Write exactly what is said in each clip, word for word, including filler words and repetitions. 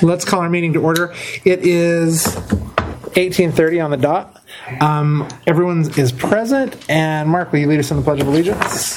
Let's call our meeting to order. It is eighteen thirty on the dot. Um, everyone is present. And Mark, will you lead us in the Pledge of Allegiance?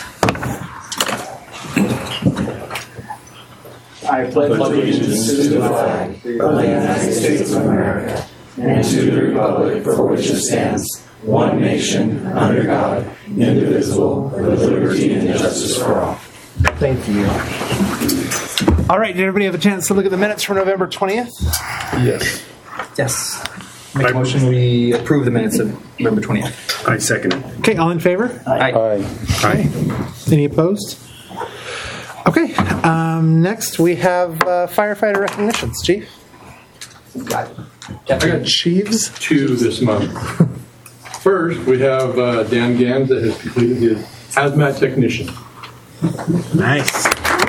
I pledge allegiance to the flag of the United States of America and to the republic for which it stands, one nation, under God, indivisible, with liberty and justice for all. Thank you. All right, did everybody have a chance to look at the minutes for November twentieth? Yes. Yes. Make a motion we approve the minutes of November twentieth. I second it. Okay, all in favor? Aye. Aye. Aye. Any opposed? Okay, um, next we have uh, firefighter recognitions. Chief? I got Chiefs? two this month. First, we have uh, Dan Gans that has completed his hazmat technician. Nice.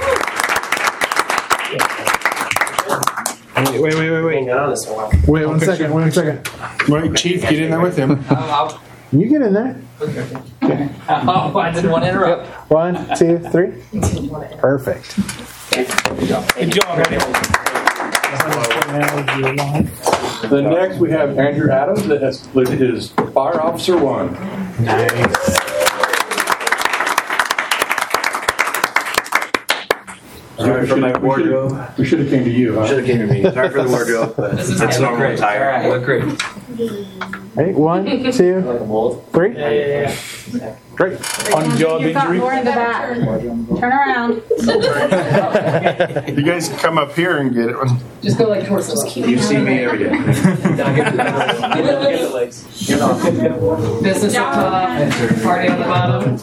Wait, wait, wait, wait, wait. Wait one second, one second. Right, Chief, get in there with him. You get in there. Oh, I didn't want to interrupt. One, two, three. Perfect. Good job, Then next, we have Andrew Adams that has completed his fire officer one. Nice. Sorry for my wardrobe. We should have came to you, huh? Should have came to me. Sorry for the wardrobe, but it's normal All attire. right, look great. Right, one, two, three. Yeah, yeah, yeah. Great. On job You've got injury. more in the back. Turn around. You guys come up here and get it. Just go like towards the You see me every day. Business up top, party on the bottom.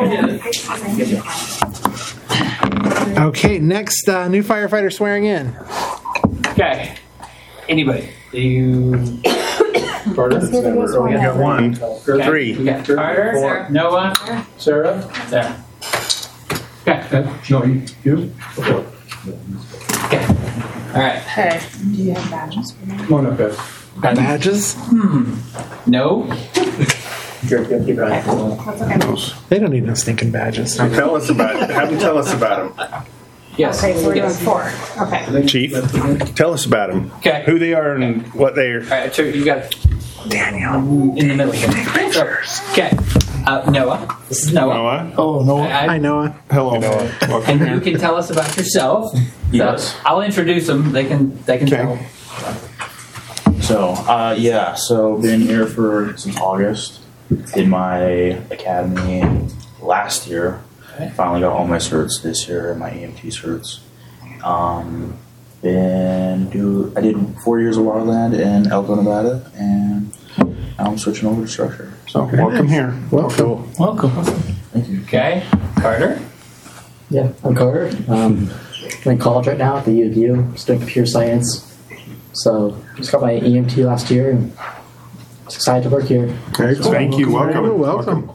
Okay, next, uh, new firefighter swearing in. Okay. Anybody? Do you? Carter? You got one. Okay. Three. We got Carter, Noah, Sarah? Sarah. Okay. Okay. No, you. you? Okay. All right. Okay. Do you have badges for me? Come on up, guys. Badges? No. Keep going. That's okay. They don't need no stinking badges. Tell us about it. Have them tell us about him. Yes. Okay, so we're doing Yes. four. Okay. Chief, tell us about them. Okay. Who they are and what they are. All right. So you got Daniel. in the middle here. Okay. Uh, Noah. This is Noah. Noah. Oh, no. I- Hi, Noah. Hello, Noah. And you can tell us about yourself. Yes. So I'll introduce them. They can. They can Okay. tell. So, uh, yeah, so been here for since August. Did my academy last year. Okay. Finally got all my certs this year, my E M T certs. Um, been do I did four years of wildland in Elko, Nevada, and now I'm switching over to structure. So, welcome here. Welcome. Welcome. Thank you. Okay. Carter. Yeah, I'm Carter. Um, I'm in college right now at the U of U, studying computer science. So just got my E M T last year and just excited to work here. Okay, thank you. Welcome. You're welcome.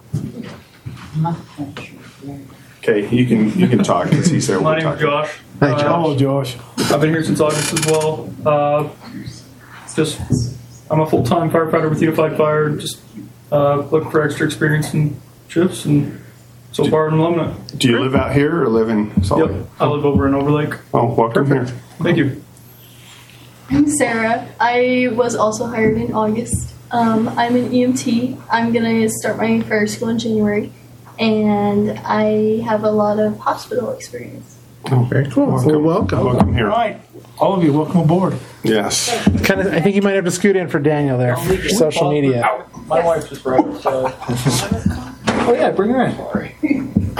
Okay, you can you can talk because he's there. My name's Josh. Hi, Uh, Josh. Hello, Josh. I've been here since August as well. Uh, just, I'm a full-time firefighter with Unified Fire. Just uh, looking for extra experience and shifts, and so far I'm loving it. Do you live out here or live in Salt Lake? Yep, I live over in Overlake. Oh, welcome here. Thank you. I'm Sarah. I was also hired in August. Um, I'm an E M T. I'm going to start my fire school in January, and I have a lot of hospital experience. Oh, very cool. Well, welcome. Welcome here. All right, all of you, welcome aboard. Yes. Kind of. I think you might have to scoot in for Daniel there for social media. My wife just brought it, so. Oh yeah, bring her in.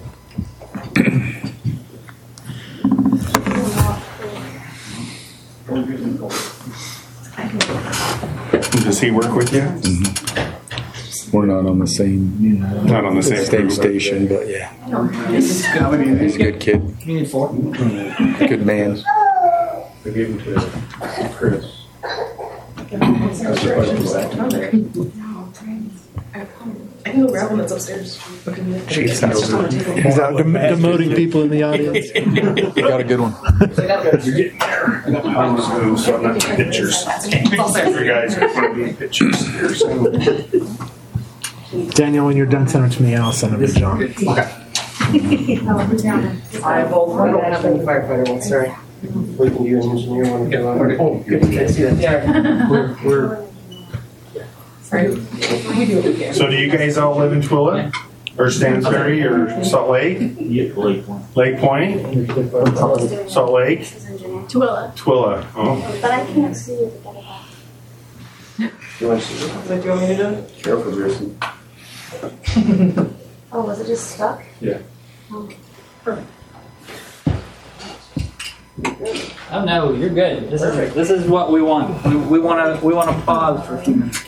Does he work with you? We're not on the same, Not on the same same crew, but- station, but yeah. He's a good kid. You need four. Good man. I gave him to Chris. I can go grab one that's upstairs. He's out dem- demoting people in the audience. You got a good one. You're getting there. I'm just moving, so I'm not taking pictures. You guys want to be pictures here soon. Daniel, when you're done, send them to me. I'll send them to John. Okay. I will. I don't have any firefighter ones, sorry. We can do an engineer one. Yeah, okay. Oh, good. I see that. Yeah. We're, we're Sorry. We can do it again. So do you guys all live in Twilla? Or Stansbury or Salt Lake? Lake one. Lake Point? Salt Lake? Twilla. Twilla. Oh. But I can't see it. You want to see it? What do you want me to do? Careful, Jason. Oh, was it just stuck? Yeah. Oh. Oh no, you're good. This is this is what we want. We, we want to we want to pause for a few minutes.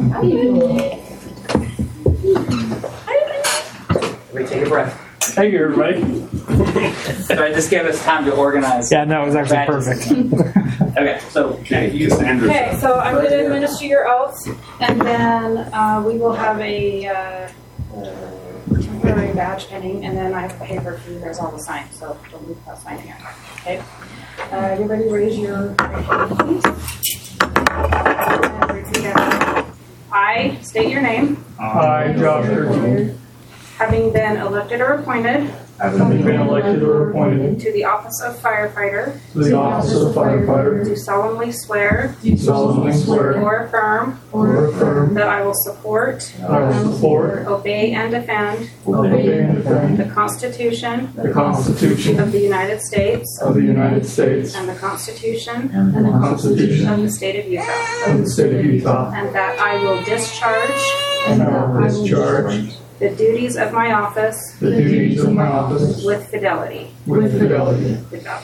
We take a breath. Hey, everybody. So I just gave us time to organize. Yeah, no, it was actually perfect. Okay, so Okay, Cassandra. Okay, so I'm going to administer your oath, and then uh, we will have a uh, uh, temporary badge pinning, and then I have a paper for you guys all to sign, so don't leave without signing it. Okay? Uh, everybody raise your right hand, please. And repeat after me. I state your name. Hi, Josh Kirkland. Having been elected or appointed Having been elected or appointed to the office of firefighter, to the office of firefighter, do solemnly swear do solemnly swear or affirm or affirm that I will support, that I will support, obey, and defend obey, and defend the Constitution the Constitution of the United States of the United States and the Constitution and the Constitution of the State of Utah, of the State of Utah, and that I will discharge and I will discharge the duties of my office the duties of my office with fidelity. with fidelity. Good job.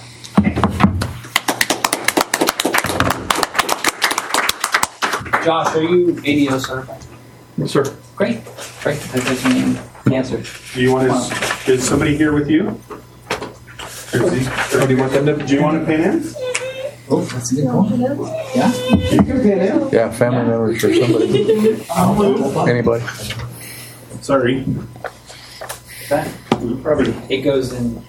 Josh, are you A D O certified? Yes, sir. Great, great. That's your name. Answer. Do you want to, is somebody here with you? Or do you want them to, do you want to pin in? Oh, that's a good point. Yeah. You can pin in. Yeah, family members or somebody. Anybody. Sorry. That probably it goes in.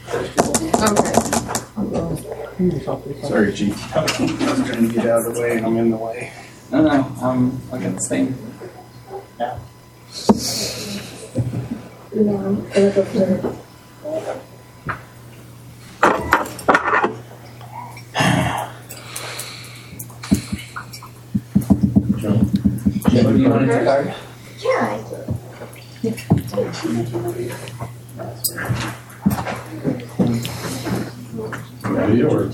Sorry, Chief. I was trying to get out of the way and I'm in the way. No, no, I'm looking at the same. Yeah. Do you want to card? Yeah. Ready or?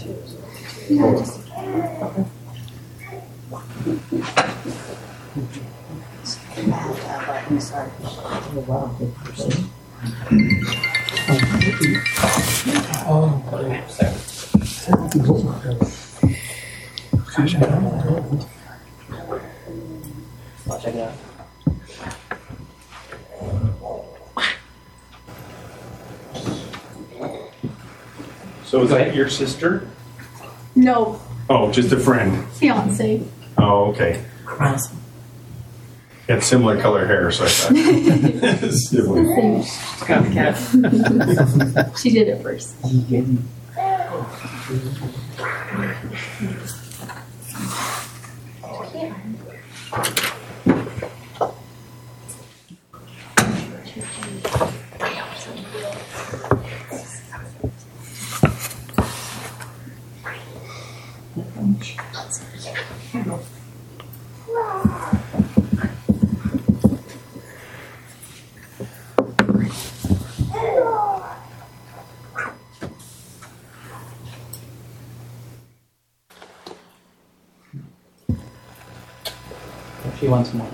I'll check it out. So is that your sister? No, Oh, just a friend. fiance. Oh, okay. Had similar color hair, so I thought. Sibling. She did it first. She wants more.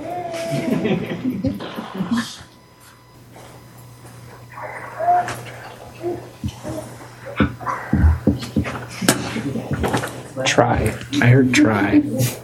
Try. I heard try.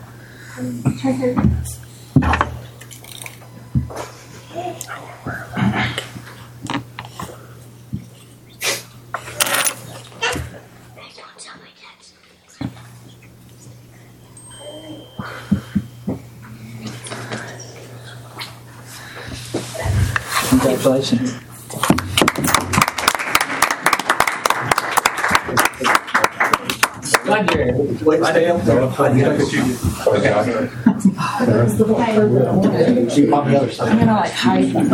Congratulations. Glad you're here. Stay up there. She on the other side. I'm gonna like hide them.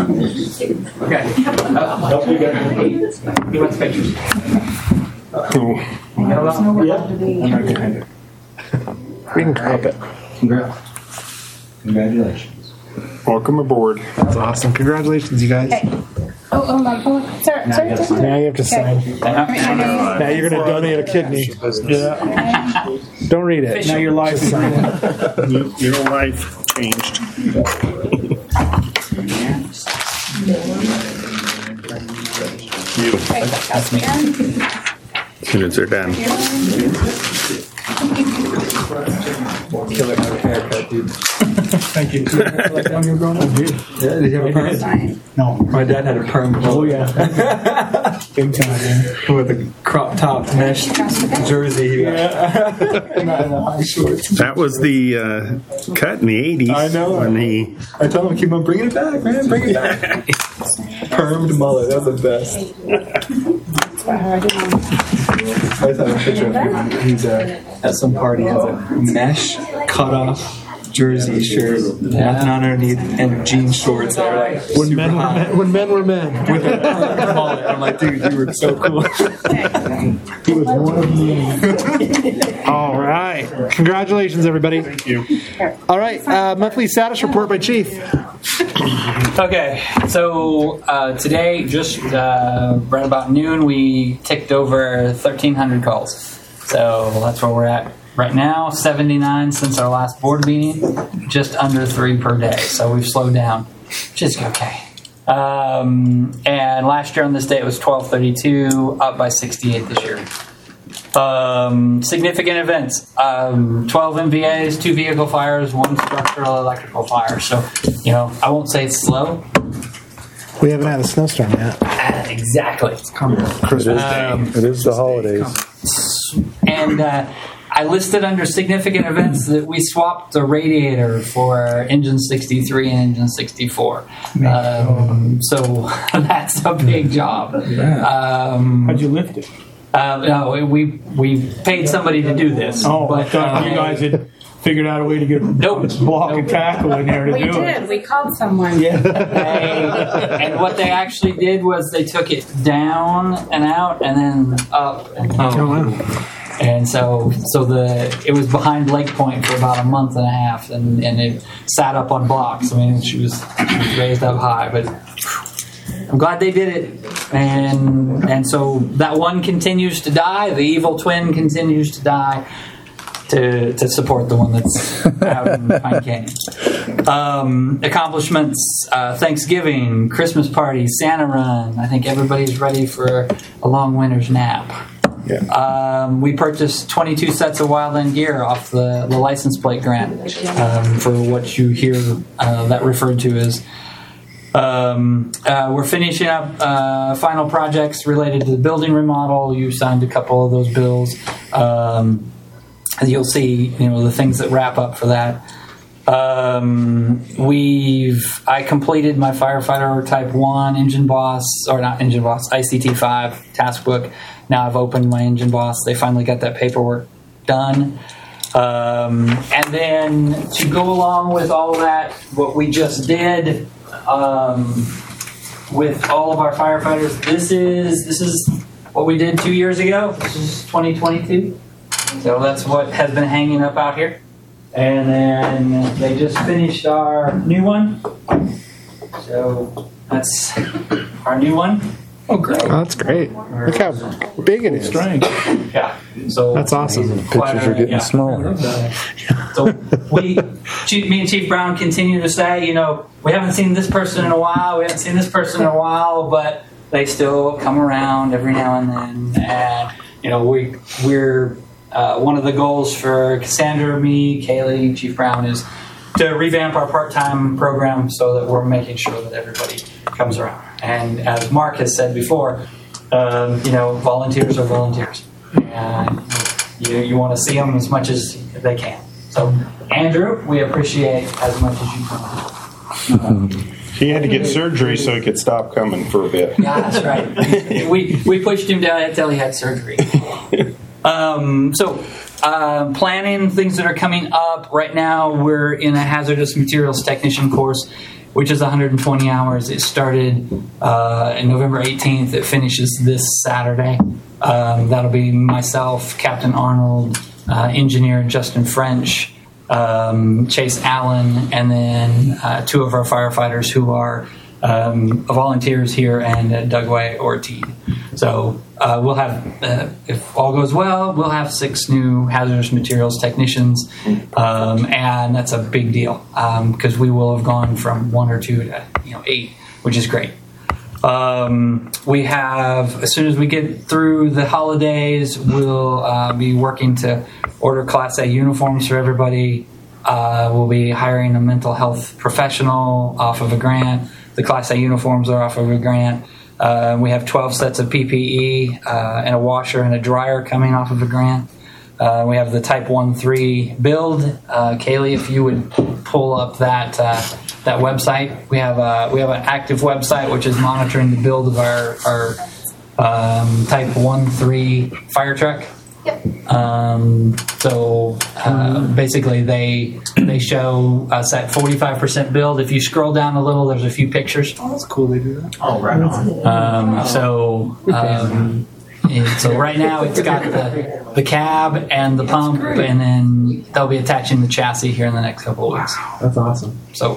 Okay. Uh, he wants pictures. Oh, We can crop it. Congrats. Congratulations. Welcome aboard. That's awesome. Congratulations, you guys. Okay. Oh, hold on, hold on. Sorry, Now sorry. you gotta sorry. sign. Now you have to sign. Okay. Now you're going to donate a kidney. Yeah. Don't read it. Now your life is Sign it. Your your life changed. That's me. Students are done. Killer haircut, dude. Thank you. Like when you were growing up? Yeah, did you have a perm? No. My dad had a perm. Oh yeah. Big time, man. With a crop top mesh jersey. Yeah. and the high shorts. That was the uh, cut in the eighties. I know. When he, I told him, keep on bringing it back, man. Bring it back. Permed mullet. That was the best. I just have a picture of him. He's uh, at some party, has a mesh cut off jersey shirt, nothing underneath, and jean shorts that are like When super men, were hot. men, when men were men. With a permed mullet. I'm like, dude, you were so cool. He was one of me. All right. Congratulations, everybody. Thank you. All right. Uh, monthly status report by Chief. Okay, so uh, today, just uh, right about noon, we ticked over thirteen hundred calls. So that's where we're at right now. seventy-nine since our last board meeting, just under three per day. So we've slowed down, which is okay. Um, and last year on this day it was twelve thirty-two, up by sixty-eight this year. Um, significant events, um, twelve M V As, two vehicle fires, one structural electrical fire. So, you know, I won't say it's slow. We haven't had a snowstorm yet. Uh, exactly. Christmas Um, Day. It is the holidays. And uh, I listed under significant events that we swapped the radiator for engine sixty-three and engine sixty-four. Um, so that's a big job. Um, How'd you lift it? Uh, no, we we paid somebody to do this. Oh, I but thought uh, you guys had figured out a way to get Nope. block and tackle in there to We do did. it. We called someone. they, and what they actually did was they took it down and out and then up and Oh, wow. And so, so the it was behind Lake Point for about a month and a half, and, and it sat up on blocks. I mean, she was, she was raised up high, but I'm glad they did it. And and so that one continues to die. The evil twin continues to die to to support the one that's out in Pine Canyon. Um, accomplishments: uh, Thanksgiving, Christmas party, Santa run. I think everybody's ready for a long winter's nap. Yeah. Um, we purchased twenty-two sets of Wildland gear off the, the license plate grant um, for what you hear uh, that referred to as. Um, uh, we're finishing up uh, final projects related to the building remodel. You signed a couple of those bills. Um, you'll see, you know, the things that wrap up for that. Um, we've I completed my firefighter type one engine boss, or not engine boss, I C T five task book. Now I've opened my engine boss. They finally got that paperwork done. Um, and then to go along with all that, what we just did um, with all of our firefighters, this is this is what we did two years ago. This is twenty twenty-two. So that's what has been hanging up out here. And then they just finished our new one. So that's our new one. Oh, great. Oh, that's great. Look how big it is. Strength. Yeah. So That's awesome. quite Pictures a- are getting yeah. smaller. So we, Chief, me and Chief Brown continue to say, you know, we haven't seen this person in a while, we haven't seen this person in a while, but they still come around every now and then. And, you know, we, we're, uh, one of the goals for Cassandra, me, Kaylee, Chief Brown is to revamp our part-time program so that we're making sure that everybody comes around. And as Mark has said before, um, you know, volunteers are volunteers. And you, you want to see them as much as they can. So, Andrew, we appreciate as much as you come. He had to get surgery so he could stop coming for a bit. Yeah, that's right. we we pushed him down until he had surgery. Um, so, uh, planning things that are coming up right now. We're in a hazardous materials technician course, which is one hundred twenty hours. It started uh, on November eighteenth. It finishes this Saturday. Um, that'll be myself, Captain Arnold, uh, engineer Justin French, um, Chase Allen, and then uh, two of our firefighters who are um, volunteers here, and uh, Dugway Ortiz. So uh, we'll have, uh, if all goes well, we'll have six new hazardous materials technicians, um, and that's a big deal because um, we will have gone from one or two to you know eight, which is great. Um, we have, as soon as we get through the holidays, we'll uh, be working to order Class A uniforms for everybody. Uh, we'll be hiring a mental health professional off of a grant. The Class A uniforms are off of a grant. Uh, we have twelve sets of P P E uh, and a washer and a dryer coming off of a grant. Uh, we have the Type one three build. Uh, Kaylee, if you would pull up that uh, that website, we have a, we have an active website which is monitoring the build of our our um, Type one three fire truck. Yep. Um, so uh, basically, they they show us at forty-five percent build. If you scroll down a little, there's a few pictures. Oh, that's cool. They do that. Oh, right on. Um, so. Um, And so right now it's got the, the cab and the pump, and then they'll be attaching the chassis here in the next couple of weeks. That's awesome. So,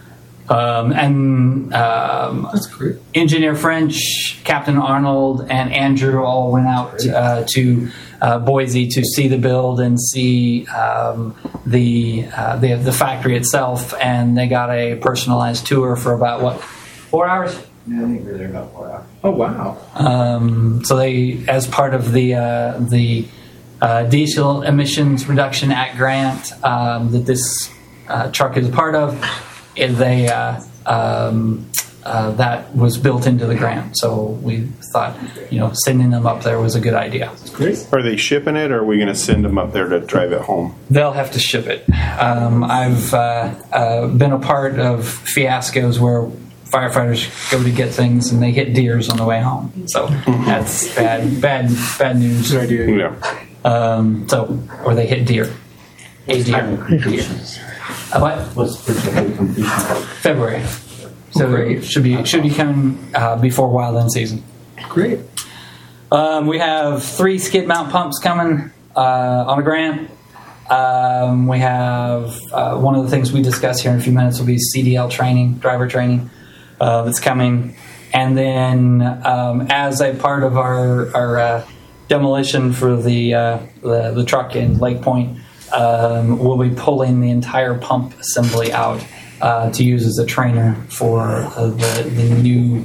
um, and um, That's great. Engineer French, Captain Arnold, and Andrew all went out uh, to uh, Boise to see the build and see um, the, uh, the the factory itself, and they got a personalized tour for about what four hours. Yeah, I think we were there about four hours. Oh wow! Um, so they, as part of the uh, the uh, Diesel Emissions Reduction Act grant um, that this uh, truck is a part of, is they uh, um, uh, that was built into the grant. So we thought, you know, sending them up there was a good idea. Great. Are they shipping it, or are we going to send them up there to drive it home? They'll have to ship it. Um, I've uh, uh, been a part of fiascos where firefighters go to get things and they hit deers on the way home. So that's bad, bad, bad news. Good idea. Yeah. Um, so, or they hit deer. A deer. Uh, what? What's the projected completion? February. So Great. it should be should be coming uh, before wildland season. Great. Um, we have three skid mount pumps coming uh, on a grant. Um, we have uh, one of the things we discuss here in a few minutes will be C D L training, driver training. Uh, that's coming, and then um, as a part of our our uh, demolition for the, uh, the the truck in Lake Point, um, we'll be pulling the entire pump assembly out uh, to use as a trainer for uh, the the new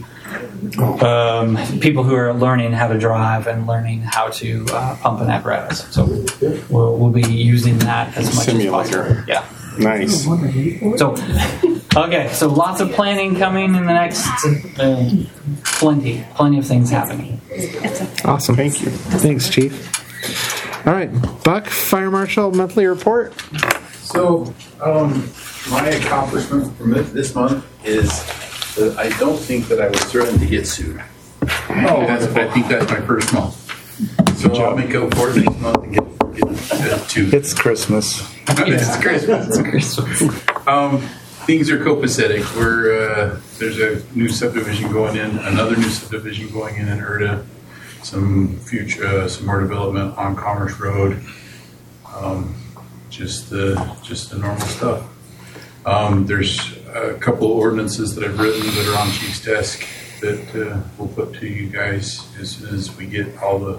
um, people who are learning how to drive and learning how to uh, pump an apparatus. So we'll, we'll be using that as much Simulator. as possible. Yeah. Nice. So, okay, so lots of planning coming in the next, uh, plenty, plenty of things happening. Awesome. Thank you. Thanks, Chief. All right, Buck, Fire Marshal monthly report. So, um, my accomplishment from this this month is that I don't think that I was threatened to get sued. Oh, that's, I think that's my first month. So I'll make up for it next month and get, get uh, two. It's Christmas. It's Christmas. It's Christmas. Um, things are copacetic. We're uh, there's a new subdivision going in, another new subdivision going in in Erda. Some future, uh, some more development on Commerce Road. Um, just the just the normal stuff. Um, there's a couple of ordinances that I've written that are on Chief's desk that uh, we'll put to you guys as soon as we get all the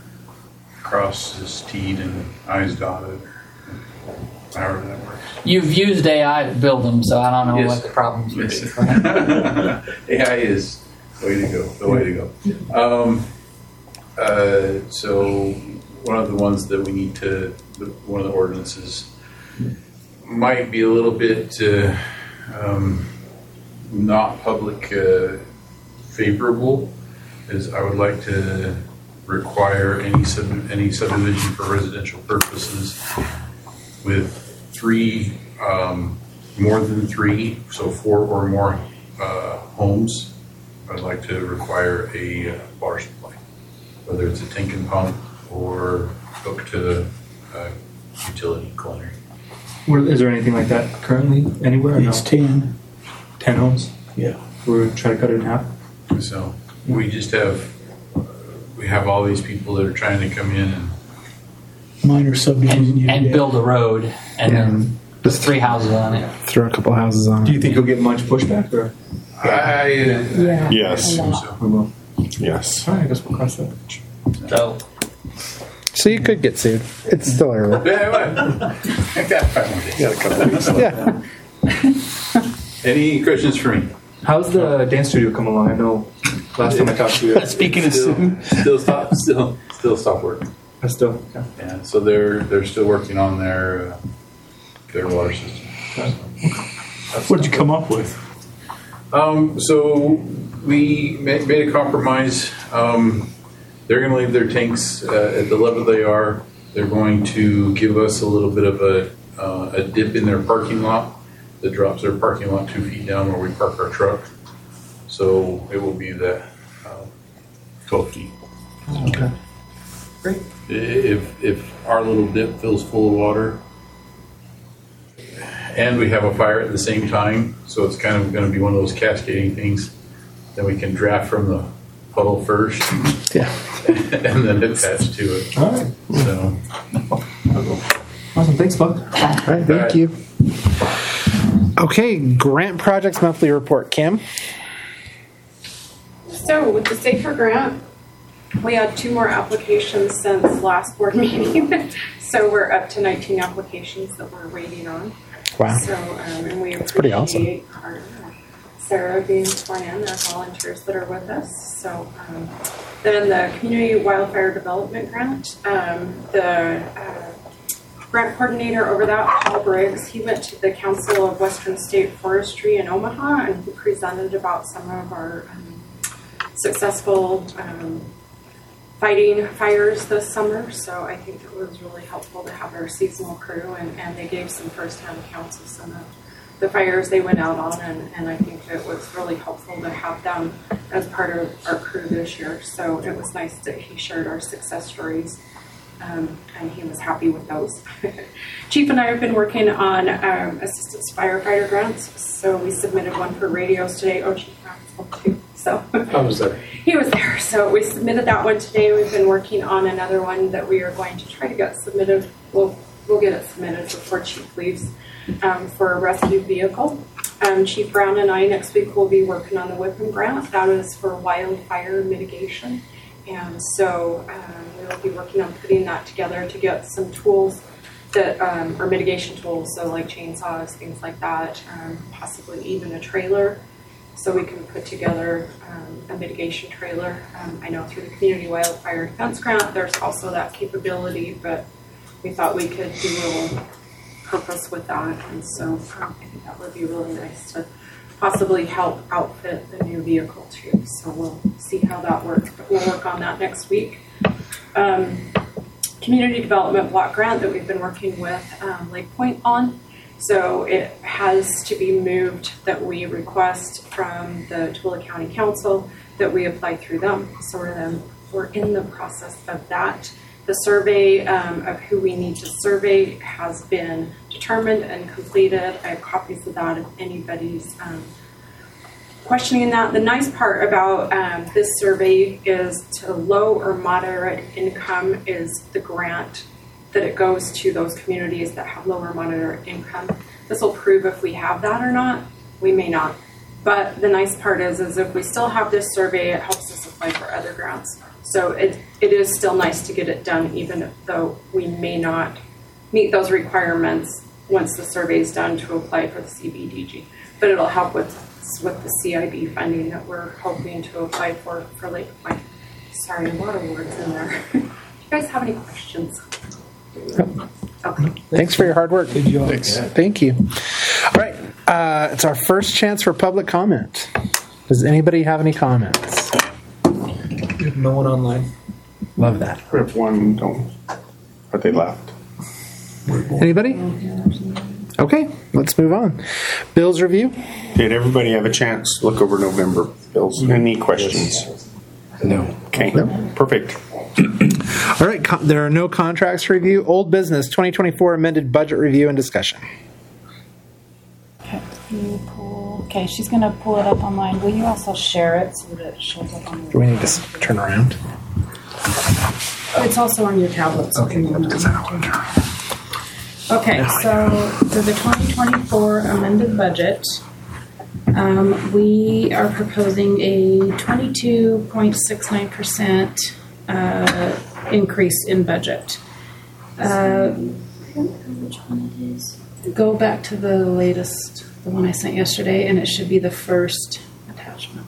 crosses T'd and I's dotted. However that works. You've used A I to build them, so I don't know Yes. what the problems would Yes. be. A I is the way to go. The way to go. Um, uh, so one of the ones that we need to, one of the ordinances might be a little bit uh, um, not public uh, favorable. Is I would like to require any sub any subdivision for residential purposes with three, um, more than three, so four or more uh, homes. I'd like to require a uh, water supply, whether it's a tank and pump or hook to uh, utility culinary. Where, is there anything like that currently anywhere? Or no? It's ten. ten homes. Yeah. We're trying to cut it in half. So we just have, we have all these people that are trying to come in and Minor subdivision. and, and build a road and then just three houses on it. Throw a couple houses on Do it. you think you'll get much pushback? Or? I, Yeah. Yes. a lot. We will. Yes. All right, I guess we'll cross that bridge. So So you could get sued. It's still early. Yeah, well, I got five more days. Got a couple weeks left. Yeah. Any questions for me? How's the dance studio come along? I know last time I talked to you. speaking of Still, soon, still stop, still, still stop working. I still. Yeah. Yeah, so they're they're still working on their uh, their water system. What'd you come up with? Um, so we ma- made a compromise. Um, they're going to leave their tanks uh, at the level they are. They're going to give us a little bit of a uh, a dip in their parking lot that drops their parking lot two feet down where we park our truck. So it will be the uh, twelve feet. Okay. Great. If if our little dip fills full of water, and we have a fire at the same time, so it's kind of going to be one of those cascading things. Then we can draft from the puddle first, Yeah. and then attach to it. All right. So, Awesome. Thanks, Buck. All right. Thank All right. you. Okay. Grant projects monthly report. Kim. So with the Safer Grant, we had two more applications since last board meeting. So we're up to nineteen applications that we're waiting on. Wow. So, um, and we That's pretty awesome. appreciate our, uh, Sarah being sworn in, our volunteers that are with us. So, um, then the Community Wildfire Development Grant, um, the uh, grant coordinator over that, Paul Briggs, he went to the Council of Western State Forestry in Omaha and he presented about some of our um, successful um, fighting fires this summer, so I think it was really helpful to have our seasonal crew, and, and they gave some first-hand accounts of some of the fires they went out on, and, and I think it was really helpful to have them as part of our crew this year. So it was nice that he shared our success stories, um, and he was happy with those. Chief and I have been working on um, assistance firefighter grants, so we submitted one for radios today. Oh, Chief Maxwell too. So How was that? he was there. So we submitted that one today. We've been working on another one that we are going to try to get submitted. We'll we'll get it submitted before Chief leaves um, for a rescue vehicle. Um, Chief Brown and I next week will be working on the Whipham grant. That is for wildfire mitigation. And so um, we'll be working on putting that together to get some tools that um, or mitigation tools, so like chainsaws, things like that, um, possibly even a trailer. So we can put together um, a mitigation trailer. Um, I know through the Community Wildfire Defense Grant, there's also that capability, but we thought we could do a little purpose with that. And so um, I think that would be really nice to possibly help outfit the new vehicle too. So we'll see how that works, but we'll work on that next week. Um, community Development Block Grant that we've been working with um, Lake Point on. So it has to be moved that we request from the Tooele County Council that we apply through them. So we're, then, we're in the process of that. The survey um, of who we need to survey has been determined and completed. I have copies of that if anybody's um, questioning that. The nice part about um, this survey is to low or moderate income is the grant that it goes to those communities that have lower moderate income. This will prove if we have that or not. We may not. But the nice part is, is if we still have this survey, it helps us apply for other grants. So it, it is still nice to get it done, even though we may not meet those requirements once the survey is done to apply for the C B D G. But it'll help with, with the C I B funding that we're hoping to apply for for Lake Point. Sorry, a lot of words in there. Do you guys have any questions? Okay. Thanks for your hard work. Good job. Thanks. Thank you. All right. Uh, it's our first chance for public comment. Does anybody have any comments? We have no one online. Love that. We have one, don't, but they left. Anybody? Okay, let's move on. Bills review. Did everybody have a chance to look over November bills? Any questions? No. Okay, perfect. All right, con- there are no contracts to review. Old business, twenty twenty-four amended budget review and discussion. Okay, can you pull Okay, she's going to pull it up online. Will you also share it so that it shows up on Do your... we need to s- turn around? It's also on your tablet. So Okay, because I don't want to turn around. Okay, so for the twenty twenty-four amended budget, um, we are proposing a twenty-two point six nine percent uh, increase in budget. Uh, Which one it is? go back to the latest, the one I sent yesterday, and it should be the first attachment.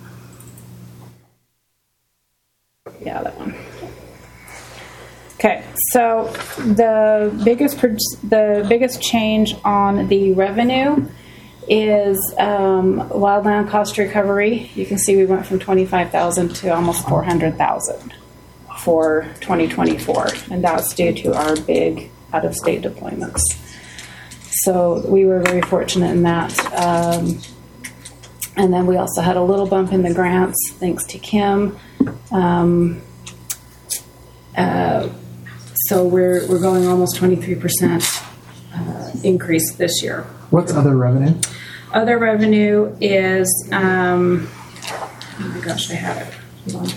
Yeah, that one. Okay, so the biggest pro- the biggest change on the revenue is um, wildland cost recovery. You can see we went from twenty-five thousand to almost four hundred thousand for twenty twenty-four, and that's due to our big out-of-state deployments. So we were very fortunate in that. Um, and then we also had a little bump in the grants, thanks to Kim. Um, uh, So we're we're going almost twenty-three percent uh, increase this year. What's other revenue? Other revenue is, um, oh my gosh, I have it. Hold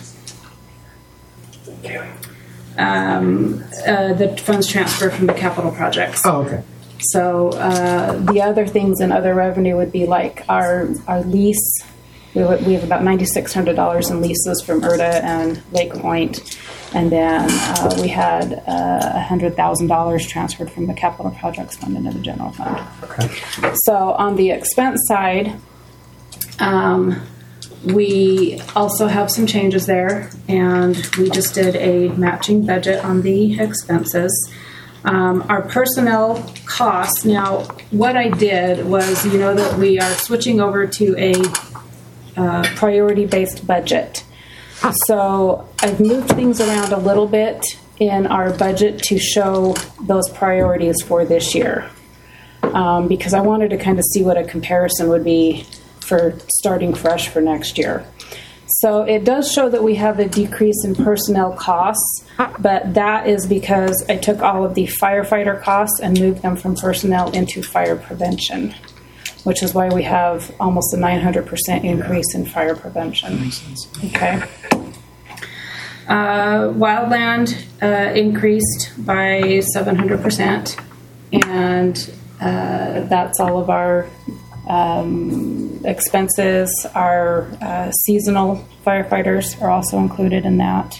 on. Um, uh, the funds transfer from the capital projects. Oh, okay. So uh, the other things in other revenue would be like our our lease. We, we have about ninety-six hundred dollars in leases from I R D A and Lake Point. And then uh, we had uh, one hundred thousand dollars transferred from the capital projects fund into the general fund. Okay. So on the expense side, um, we also have some changes there. And we just did a matching budget on the expenses. Um, our personnel costs, now what I did was, you know that we are switching over to a uh, priority-based budget. So I've moved things around a little bit in our budget to show those priorities for this year. Um, because I wanted to kind of see what a comparison would be for starting fresh for next year. So it does show that we have a decrease in personnel costs, but that is because I took all of the firefighter costs and moved them from personnel into fire prevention, which is why we have almost a nine hundred percent increase in fire prevention. Okay. Uh, wildland uh, increased by seven hundred percent, and uh, that's all of our um, expenses. Our uh, seasonal firefighters are also included in that.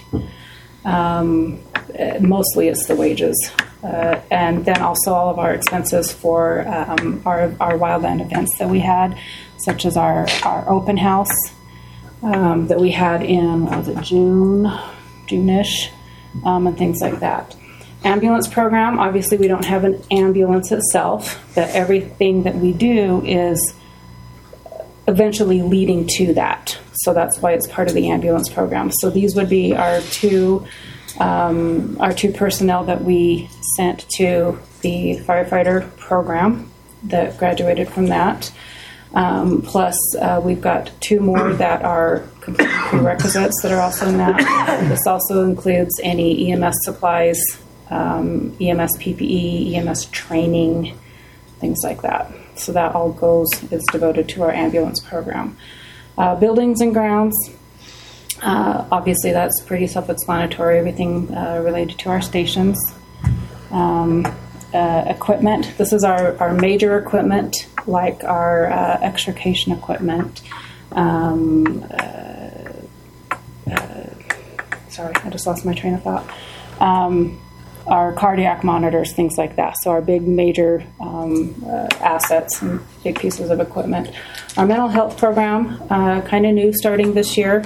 Um, mostly it's the wages. Uh, and then also all of our expenses for um, our, our wildland events that we had, such as our, our open house um, that we had in, what was it, June, June-ish, um, and things like that. Ambulance program, obviously we don't have an ambulance itself, but everything that we do is eventually leading to that. So that's why it's part of the ambulance program. So these would be our two um, our two personnel that we sent to the firefighter program that graduated from that. Um, plus, uh, we've got two more that are complete prerequisites that are also in that. This also includes any E M S supplies, um, E M S P P E, E M S training, things like that. So that all goes, is devoted to our ambulance program. Uh, buildings and grounds, uh, obviously that's pretty self-explanatory, everything uh, related to our stations. Um, uh, equipment, this is our, our major equipment, like our uh, extrication equipment. Um, uh, uh, sorry, I just lost my train of thought. Um, our cardiac monitors, things like that. So our big major um, uh, assets and big pieces of equipment. Our mental health program, uh, kind of new starting this year.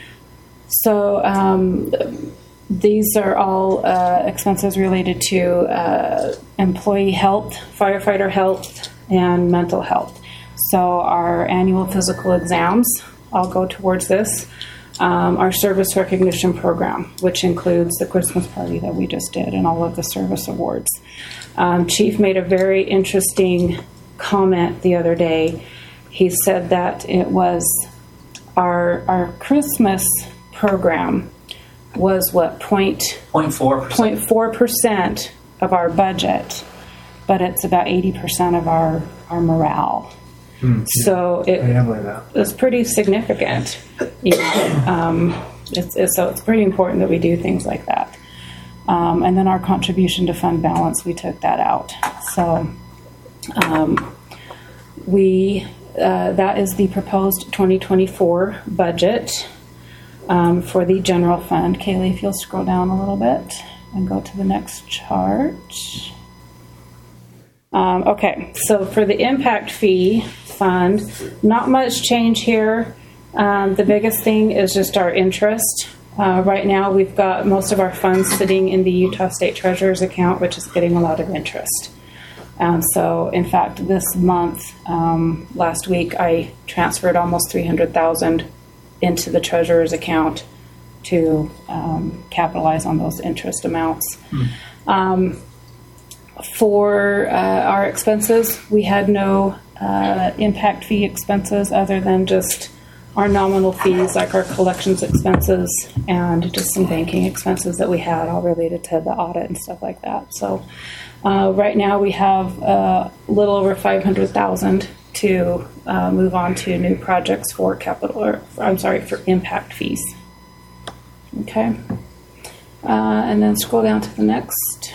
So um, these are all uh, expenses related to uh, employee health, firefighter health, and mental health. So our annual physical exams all go towards this. Um, our service recognition program, which includes the Christmas party that we just did and all of the service awards. Um, Chief made a very interesting comment the other day. He said that it was our our Christmas program was what point point four point four percent of our budget, but it's about eighty percent of our our morale. So it, I am like that. it's pretty significant. You know, um, it's, it's, so it's pretty important that we do things like that. Um, and then our contribution to fund balance, we took that out. So um, we uh, that is the proposed twenty twenty-four budget um, for the general fund. Kaylee, if you'll scroll down a little bit and go to the next chart. Um, okay, so for the impact fee fund, not much change here. Um, the biggest thing is just our interest. Uh, right now, we've got most of our funds sitting in the Utah State Treasurer's account, which is getting a lot of interest. Um, so, in fact, this month, um, last week, I transferred almost three hundred thousand dollars into the Treasurer's account to um, capitalize on those interest amounts. Mm. Um, for uh, our expenses, we had no uh, impact fee expenses other than just our nominal fees, like our collections expenses and just some banking expenses that we had, all related to the audit and stuff like that. So uh, right now we have uh, a little over five hundred thousand dollars to uh, move on to new projects for capital, or I'm sorry, for impact fees. Okay. Uh, and then scroll down to the next.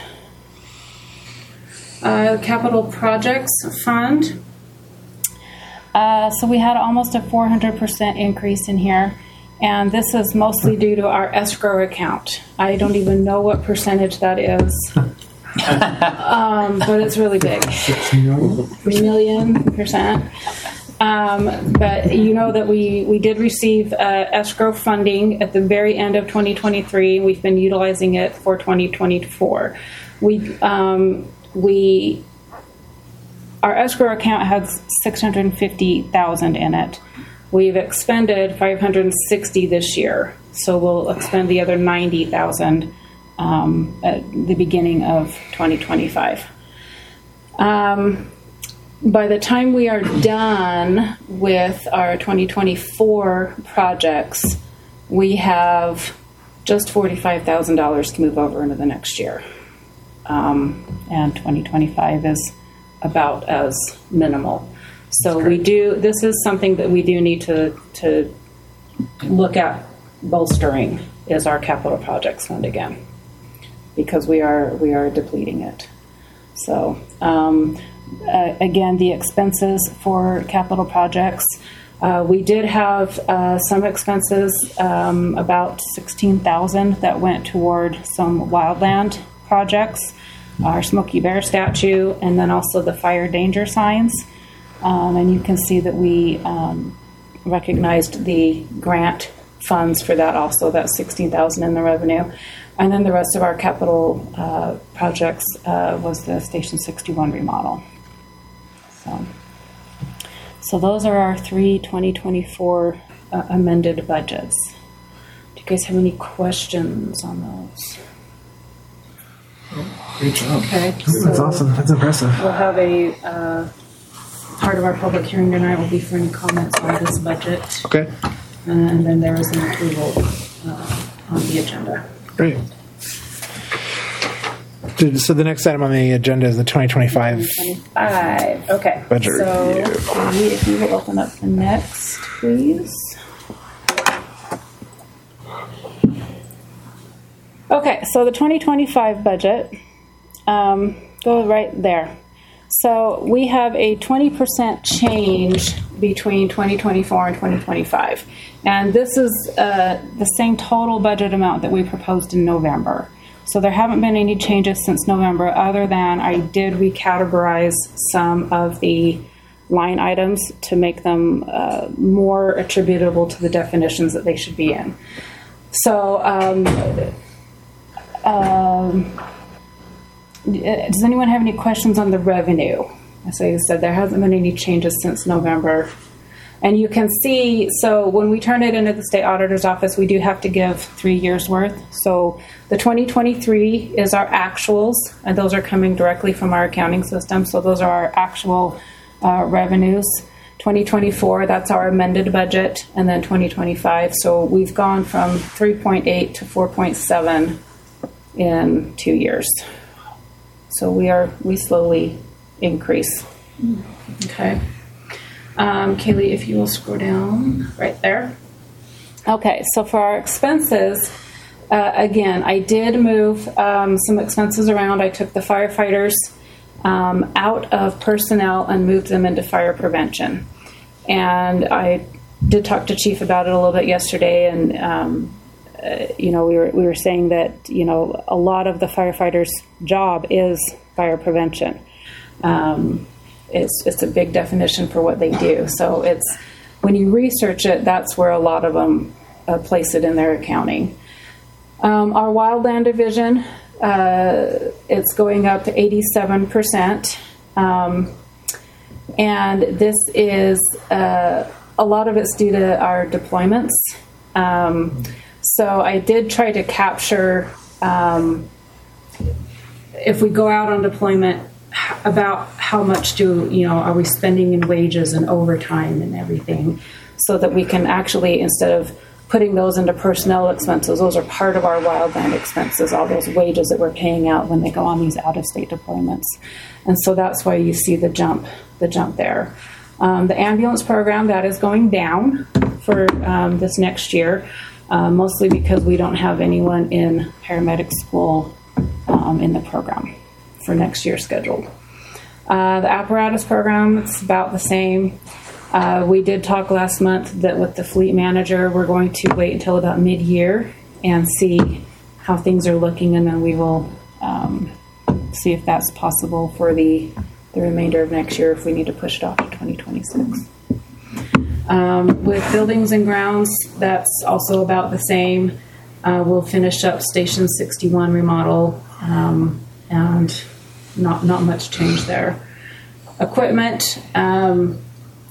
Uh, capital projects fund. Uh, so we had almost a four hundred percent increase in here, and this is mostly due to our escrow account. I don't even know what percentage that is, um, but it's really big. Six million, million percent. Um, but you know that we, we did receive uh, escrow funding at the very end of twenty twenty-three. We've been utilizing it for twenty twenty-four. We um, we Our escrow account has six hundred fifty thousand dollars in it. We've expended five hundred sixty thousand dollars this year, so we'll expend the other ninety thousand dollars um, at the beginning of twenty twenty-five. Um, by the time we are done with our twenty twenty-four projects, we have just forty-five thousand dollars to move over into the next year. Um, and twenty twenty-five is about as minimal. So we do, this is something that we do need to, to look at bolstering, is our capital projects fund again, because we are, we are depleting it. So um, uh, again, the expenses for capital projects, uh, we did have uh, some expenses, um, about sixteen thousand that went toward some wildland projects, our Smokey Bear statue, and then also the fire danger signs. Um, and you can see that we um, recognized the grant funds for that also, that's sixteen thousand in the revenue. And then the rest of our capital uh, projects uh, was the Station sixty-one remodel. So, so those are our three twenty twenty-four uh, amended budgets. Do you guys have any questions on those? Great job. Okay. That's so awesome. That's impressive. We'll have a uh, part of our public hearing tonight will be for any comments on this budget. Okay. And then there is an approval uh, on the agenda. Great. So the next item on the agenda is the twenty twenty-five twenty-five. Okay. Budget So review. we, if you will open up the next, please. Okay, so the twenty twenty-five budget, um, go right there. So we have a twenty percent change between twenty twenty-four and twenty twenty-five. And this is uh, the same total budget amount that we proposed in November. So there haven't been any changes since November, other than I did recategorize some of the line items to make them uh, more attributable to the definitions that they should be in. So, um, um, does anyone have any questions on the revenue? As I said, there hasn't been any changes since November. And you can see, so when we turn it into the state auditor's office, we do have to give three years worth. So the twenty twenty-three is our actuals, and those are coming directly from our accounting system. So those are our actual uh, revenues. twenty twenty-four, that's our amended budget, and then twenty twenty-five. So we've gone from three point eight to four point seven in two years. So we are, we slowly increase. Okay. Um, Kaylee, if you will scroll down right there. Okay, so for our expenses, uh, again, I did move um, some expenses around. I took the firefighters um, out of personnel and moved them into fire prevention. And I did talk to Chief about it a little bit yesterday, and um, uh, you know, we were we were saying that, you know, a lot of the firefighters' job is fire prevention. Um, it's it's a big definition for what they do. So it's, when you research it, that's where a lot of them uh, place it in their accounting. Um, our wildland division, uh, it's going up to eighty-seven percent. Um, and this is, uh, a lot of it's due to our deployments. Um, so I did try to capture, um, if we go out on deployment, about how much do, you know, are we spending in wages and overtime and everything, so that we can actually, instead of putting those into personnel expenses, those are part of our wildland expenses, all those wages that we're paying out when they go on these out-of-state deployments. And so that's why you see the jump, the jump there. Um, the ambulance program, that is going down for um, this next year, uh, mostly because we don't have anyone in paramedic school um, in the program for next year scheduled. Uh, the apparatus program, it's about the same. Uh, we did talk last month that with the fleet manager, we're going to wait until about mid-year and see how things are looking, and then we will um, see if that's possible for the, the remainder of next year, if we need to push it off to twenty twenty-six. Um, with buildings and grounds, that's also about the same. Uh, we'll finish up Station sixty-one remodel, um, and not not much change there. Equipment, um,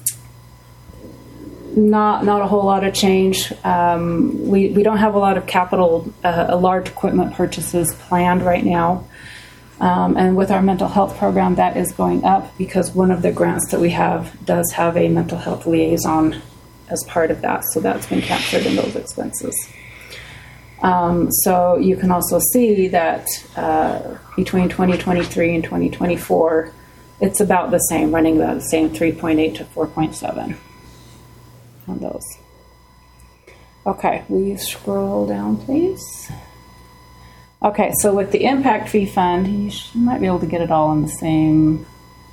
not not a whole lot of change. Um, we we don't have a lot of capital, uh, large equipment purchases planned right now. Um, and with our mental health program, that is going up because one of the grants that we have does have a mental health liaison as part of that, so that's been captured in those expenses. Um, so you can also see that uh, between twenty twenty-three and twenty twenty-four, it's about the same, running about the same three point eight to four point seven on those. Okay, will you scroll down, please? Okay, so with the impact fee fund, you, sh- you might be able to get it all in the same.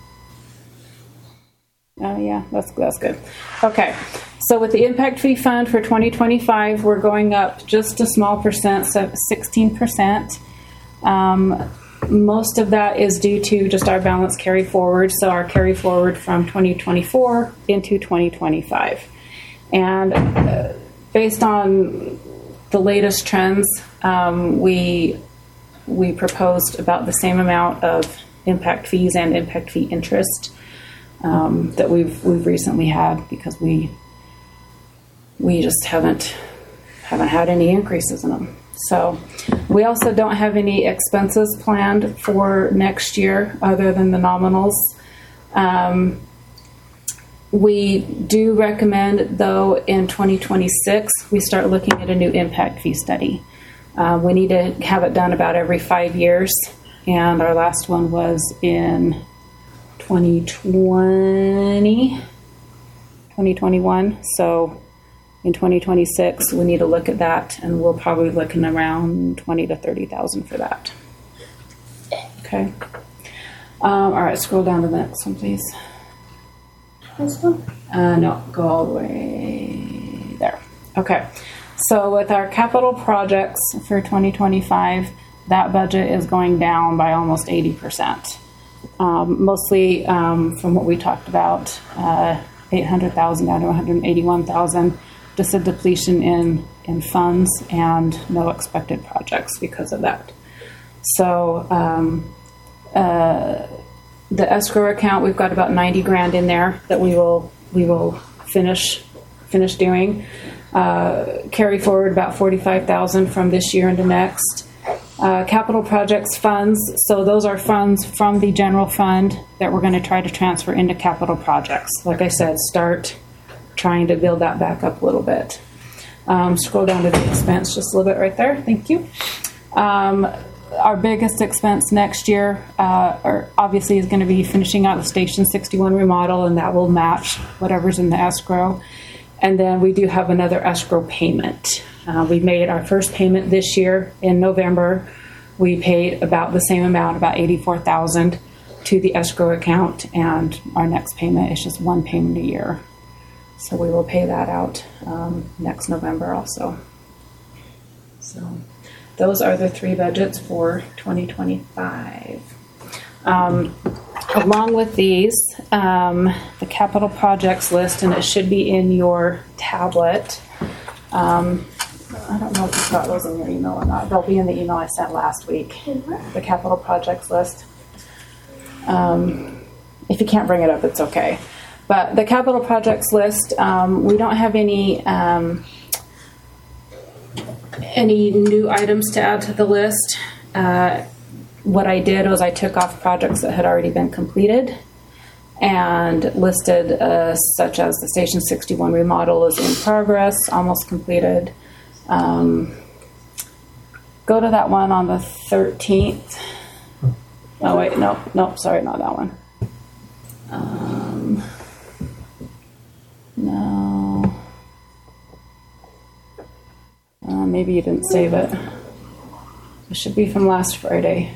Oh yeah, that's that's good. Okay, so with the impact fee fund for twenty twenty-five, we're going up just a small percent, so sixteen percent. Um, most of that is due to just our balance carry forward, so our carry forward from twenty twenty-four into twenty twenty-five. And uh, based on the latest trends, um, we we proposed about the same amount of impact fees and impact fee interest um, that we've we've recently had, because we we just haven't haven't had any increases in them. So we also don't have any expenses planned for next year other than the nominals. Um, we do recommend, though, in twenty twenty-six, we start looking at a new impact fee study. Uh, we need to have it done about every five years, and our last one was in twenty twenty, twenty twenty-one. So in twenty twenty-six, we need to look at that, and we'll probably look in around twenty to thirty thousand for that. Okay. Um, all right, scroll down to the next one, please. This one? Uh, no, go all the way there. Okay. So with our capital projects for twenty twenty-five, that budget is going down by almost eighty percent. Um, mostly um, from what we talked about, uh, eight hundred thousand down to one hundred eighty-one thousand. Just a depletion in, in funds and no expected projects because of that. So um, uh, the escrow account, we've got about ninety grand in there that we will we will finish finish doing. Uh, carry forward about forty-five thousand from this year into next. Uh, capital projects funds, so those are funds from the general fund that we're going to try to transfer into capital projects. Like I said, start trying to build that back up a little bit. Um, scroll down to the expense just a little bit right there. Thank you. Um, our biggest expense next year, uh, or obviously, is going to be finishing out the Station sixty-one remodel, and that will match whatever's in the escrow. And then we do have another escrow payment. Uh, we made our first payment this year in November. We paid about the same amount, about eighty-four thousand dollars, to the escrow account, and our next payment is just one payment a year. So we will pay that out um, next November also. So those are the three budgets for twenty twenty-five. Um, along with these, um, the capital projects list, and it should be in your tablet. Um, I don't know if you've got those in your email or not. They'll be in the email I sent last week, the capital projects list. Um, if you can't bring it up, it's okay. But the capital projects list, um, we don't have any um, any new items to add to the list. Uh, what I did was I took off projects that had already been completed and listed uh, such as the Station sixty-one remodel is in progress, almost completed. Um, go to that one on the thirteenth. Oh wait, no, no, sorry, not that one. Um, no. Uh, maybe you didn't save it. It should be from last Friday.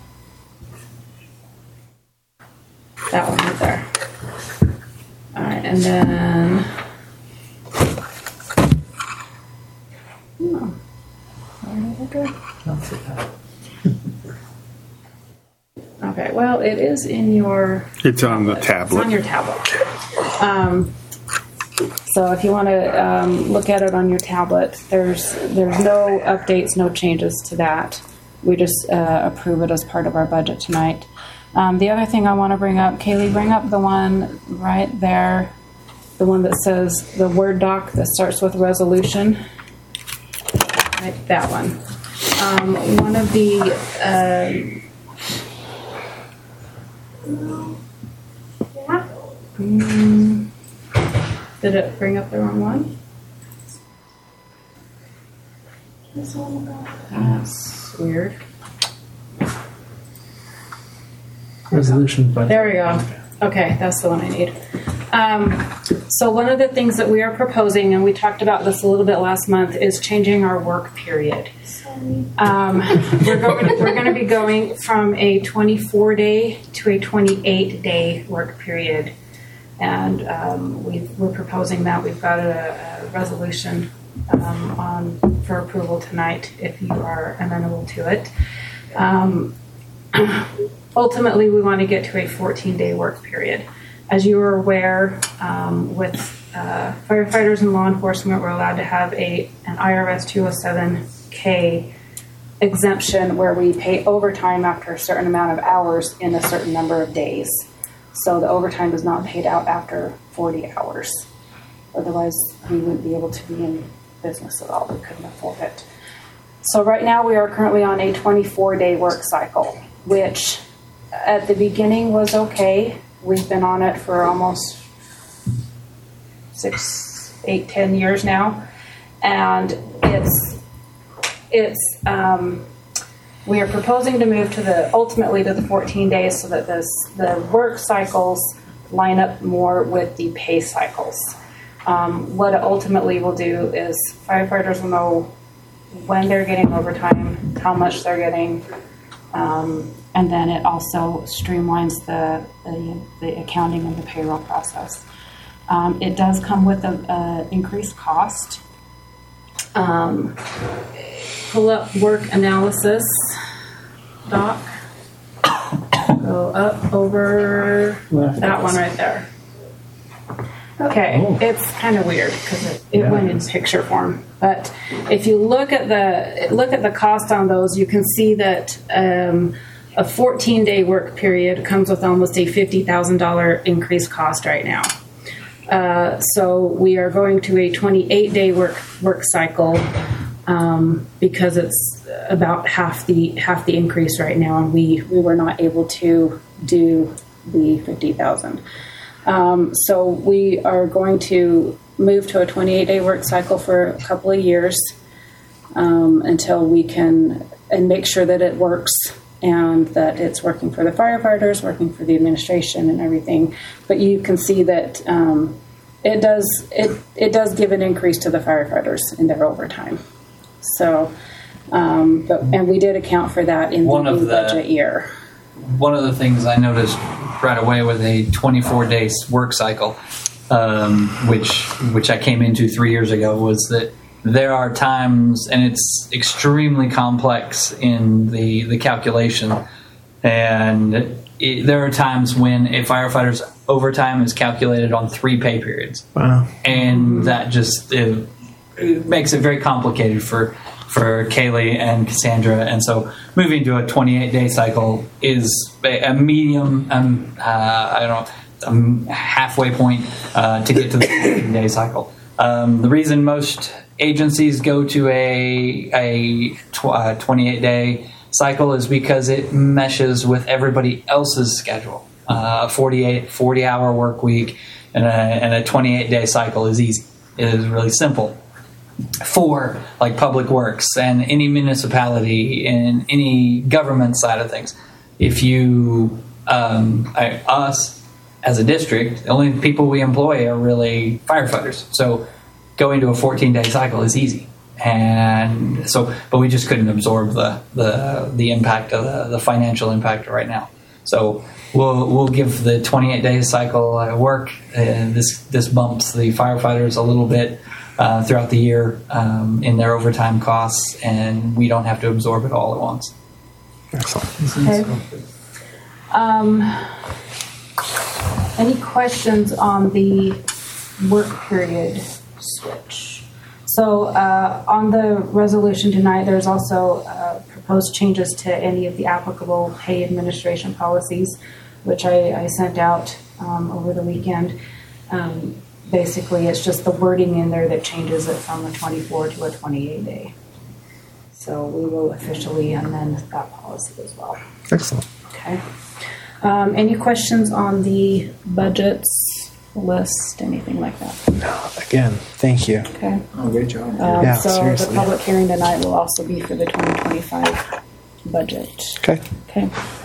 That one right there. All right, and then. Oh, where did it go? Don't see that. Okay, well, it is in your. It's on the tablet. It's on your tablet. Um, so if you want to um, look at it on your tablet, there's there's no updates, no changes to that. We just uh, approve it as part of our budget tonight. Um, the other thing I want to bring up, Kaylee, bring up the one right there, the one that says the Word doc that starts with resolution. Right, that one. Um, one of the. Uh, Mm, did it bring up the wrong one? That's weird. Resolution budget. There we go. Okay, that's the one I need. Um, so one of the things that we are proposing, and we talked about this a little bit last month, is changing our work period. Um, we're going to, we're going to be going from a twenty-four day to a twenty-eight day work period. And um, we've, we're proposing that. We've got a, a resolution um, on for approval tonight if you are amenable to it. Um, ultimately, we want to get to a fourteen day work period. As you are aware, um, with uh, firefighters and law enforcement, we're allowed to have a an I R S two oh seven K exemption where we pay overtime after a certain amount of hours in a certain number of days. So the overtime is not paid out after forty hours. Otherwise, we wouldn't be able to be in business at all. We couldn't afford it. So right now we are currently on a twenty-four day work cycle, which at the beginning was okay. We've been on it for almost six, eight, ten years now. And it's, it's, um, we are proposing to move to the ultimately to the fourteen days so that this, the work cycles line up more with the pay cycles. Um, what it ultimately will do is firefighters will know when they're getting overtime, how much they're getting, um, and then it also streamlines the, the, the accounting and the payroll process. Um, it does come with an increased cost. Um, pull up work analysis doc. Go up over that one right there. Okay, oh. It's kind of weird because it, it yeah, went in picture form. But if you look at the look at the cost on those, you can see that um, a fourteen day work period comes with almost a fifty thousand dollars increased cost right now. Uh, so we are going to a twenty-eight day work work cycle um, because it's about half the half the increase right now, and we we were not able to do the fifty thousand. Um, so we are going to move to a twenty-eight day work cycle for a couple of years um, until we can and make sure that it works and that it's working for the firefighters, working for the administration and everything. But you can see that um, it does it it does give an increase to the firefighters in their overtime. So, um, but and we did account for that in One the of new the- budget year. One of the things I noticed right away with a twenty-four day work cycle, um, which which I came into three years ago, was that there are times, and it's extremely complex in the the calculation, and it, there are times when a firefighter's overtime is calculated on three pay periods. Wow. And that just it, it makes it very complicated for for Kaylee and Cassandra, and so moving to a twenty-eight day cycle is a, a medium, um, uh, I don't know, a halfway point uh, to get to the fourteen day cycle. Um, the reason most agencies go to a a tw- uh, twenty-eight day cycle is because it meshes with everybody else's schedule. Uh, a forty-eight, forty hour work week and a, and a twenty-eight day cycle is easy. It is really simple. For like public works and any municipality and any government side of things, if you um, I, us as a district, the only people we employ are really firefighters. So going to a fourteen day cycle is easy, and so but we just couldn't absorb the the the impact of the, the financial impact right now. So we'll we'll give the twenty-eight day cycle uh, work, and this this bumps the firefighters a little bit uh, throughout the year um, in their overtime costs, and we don't have to absorb it all at once. Excellent. Okay. Um, any questions on the work period switch? So uh, on the resolution tonight, there's also uh, proposed changes to any of the applicable pay administration policies, which I, I sent out um, over the weekend. Um, basically, it's just the wording in there that changes it from a twenty-four to a twenty-eight day. So we will officially amend that policy as well. Excellent. Okay. Um, any questions on the budgets list, anything like that? No, again, thank you. Okay. Oh, great job. Um, Yeah, so seriously. the public hearing tonight will also be for the twenty twenty-five budget. Okay. Okay.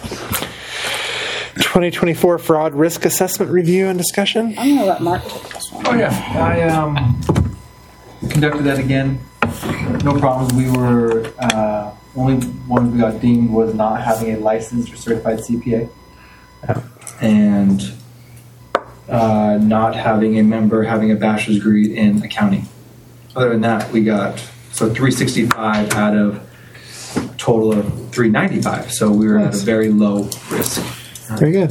twenty twenty-four fraud risk assessment review and discussion. I'm going to let Mark take this one. Oh yeah, I um, conducted that again. No problems. We were uh, only one we got deemed was not having a licensed or certified C P A, and uh, not having a member having a bachelor's degree in accounting. Other than that, we got so three sixty-five out of a total of three ninety-five. So we were at a very low risk. Very good.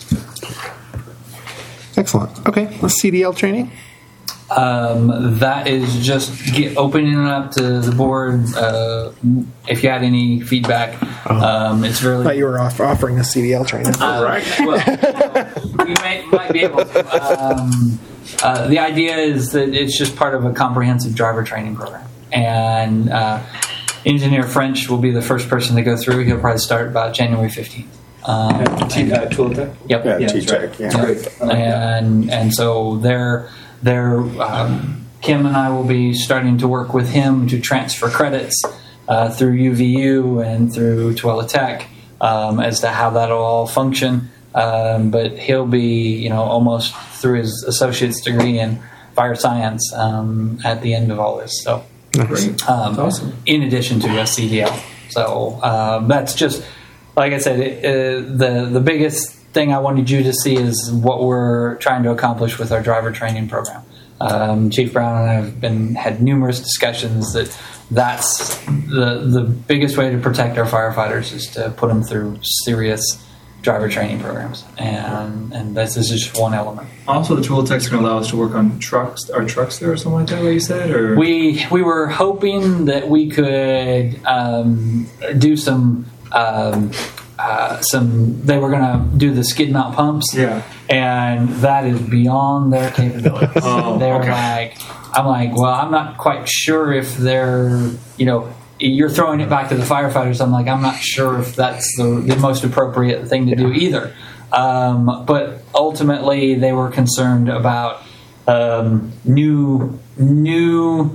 Excellent. Okay, let's C D L training. Um, that is just get, opening it up to the board. Uh, if you had any feedback, um, it's I really. thought you were off- offering a C D L training. Uh, well, we may, might be able to. Um, uh, the idea is that it's just part of a comprehensive driver training program. And uh, Engineer French will be the first person to go through. He'll probably start about January fifteenth. Um, T- uh, Tool Tech? Yep. Yeah, Yeah, T-Tech. that's Yeah. right. Great. I like that. And and so they're they're um, Kim and I will be starting to work with him to transfer credits uh, through U V U and through Tuella Tech um, as to how that'll all function. Um, but he'll be, you know, almost through his associate's degree in fire science um, at the end of all this. So, Great. um, That's awesome. in addition to S C D L. So um, that's just, like I said, it, uh, the the biggest thing I wanted you to see is what we're trying to accomplish with our driver training program. Um, Chief Brown and I have been had numerous discussions that that's the the biggest way to protect our firefighters is to put them through serious driver training programs, and and this is just one element. Also, the Tool Tech's going to allow us to work on trucks. Are trucks there or something like that? What you said, or We we were hoping that we could um, do some um, uh, some. They were going to do the skid mount pumps, yeah, and that is beyond their capabilities. Oh, they're okay. like, I'm like, well, I'm not quite sure if they're, you know. You're throwing it back to the firefighters. I'm like, I'm not sure if that's the, the most appropriate thing to do either. Um, but ultimately, they were concerned about um, new new uh,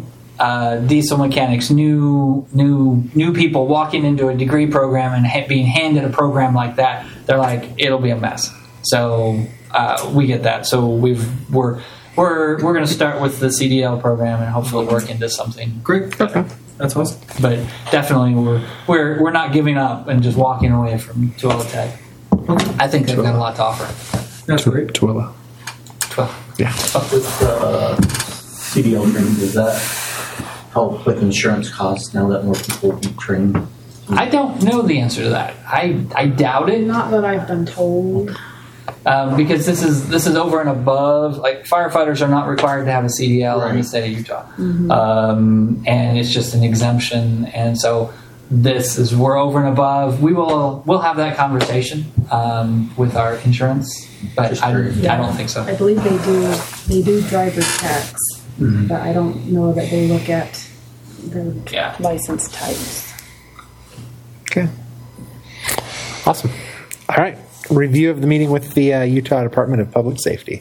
uh, diesel mechanics, new new new people walking into a degree program and ha- being handed a program like that, they're like, it'll be a mess. So uh, we get that. So we've we're we're we're going to start with the C D L program and hopefully work into something Great. better. That's awesome. But definitely, we're we're we're not giving up and just walking away from Tooele Tech. I think they've got a lot to offer. That's great. Tooele. Twelve. Yeah. With uh, C D L training, does that help with insurance costs now that more people will be trained? I don't know the answer to that. I I doubt it. Not that I've been told. Um, because this is this is over and above. Like firefighters are not required to have a C D L in the state of Utah, Mhm. um, and it's just an exemption. And so this is we're over and above. We will we'll have that conversation um, with our insurance, but I, I don't think so. I believe they do. They do driver's tax, Mhm. but I don't know that they look at the Yeah. license types. Okay. Awesome. All right. Review of the meeting with the uh, Utah Department of Public Safety.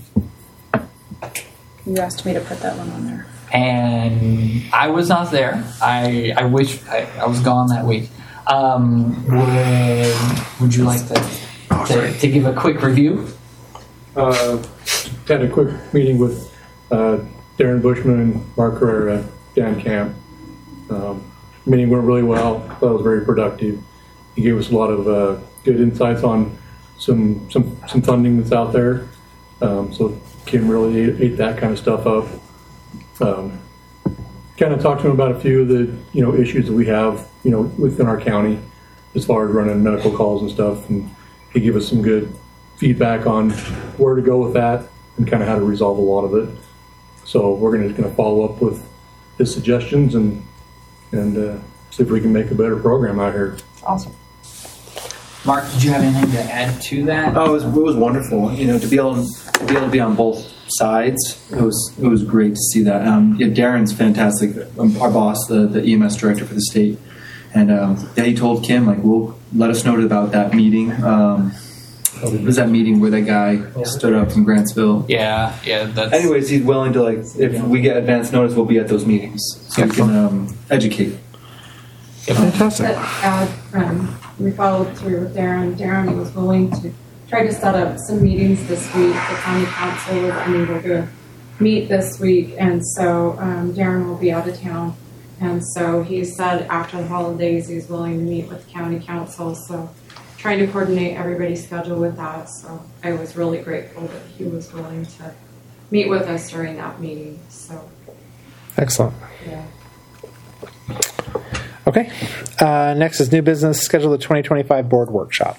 You asked me to put that one on there. And I was not there. I I wish I, I was gone that week. Um, would Would you like to to, to give a quick review? Uh, had a quick meeting with uh, Darren Bushman and Mark Herrera, Dan Camp. Um, meeting went really well. That was very productive. He gave us a lot of uh, good insights on some some some funding that's out there. Um, so Kim really ate, ate that kind of stuff up. Um, kind of talked to him about a few of the you know issues that we have you know within our county as far as running medical calls and stuff, and he gave us some good feedback on where to go with that and kind of how to resolve a lot of it. So we're going to going to follow up with his suggestions and and uh, see if we can make a better program out here. Awesome. Mark, did you have anything to add to that? Oh, it was, it was wonderful. You know, to be able to be able to be on both sides. It was it was great to see that. Um, yeah, Darren's fantastic. Um, our boss, the, the E M S director for the state, and um, yeah, he told Kim like, "We'll let us know about that meeting." Um, it was that meeting where that guy stood up from Grantsville. Yeah, yeah. That's... Anyways, he's willing to like. If we get advance notice, we'll be at those meetings so we can um, educate. Fantastic. But, uh, um, we followed through with Darren. Darren was willing to try to set up some meetings this week. The county council was unable to meet this week, and so um, Darren will be out of town. And so he said after the holidays he's willing to meet with the county council. So trying to coordinate everybody's schedule with that. So I was really grateful that he was willing to meet with us during that meeting. So Excellent. yeah. Okay. Uh, next is new business. Schedule the twenty twenty-five board workshop.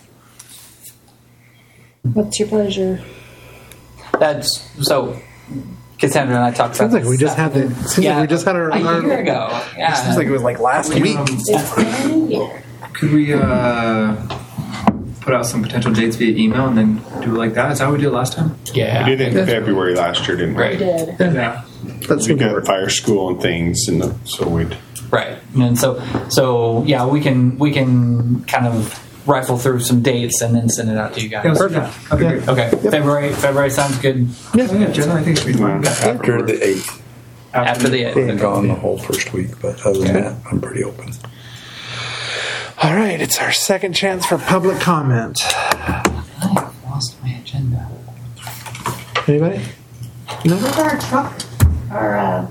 What's your pleasure? That's so. Cassandra and I talked Sounds about like we this just had the. afternoon. Seems like we just had our. a our year ago. Yeah, Seems like it was like last week. It's been a year. Could we uh, put out some potential dates via email and then do it like that? Is that what we did last time? Yeah, We did it in February last year, didn't we? Right. We did. Yeah. That's We got fire school and things, and the, so we'd. Right, and so so yeah, we can we can kind of rifle through some dates and then send it out to you guys. Perfect. Okay, great. Okay, February February sounds good. Yeah. Yeah, generally, I think it should be fine. After the eighth. After the eighth. Been gone the whole first week, but other than that, I'm pretty open. All right. It's our second chance for public comment. I've lost my agenda. Anybody? No. With our truck, our, uh,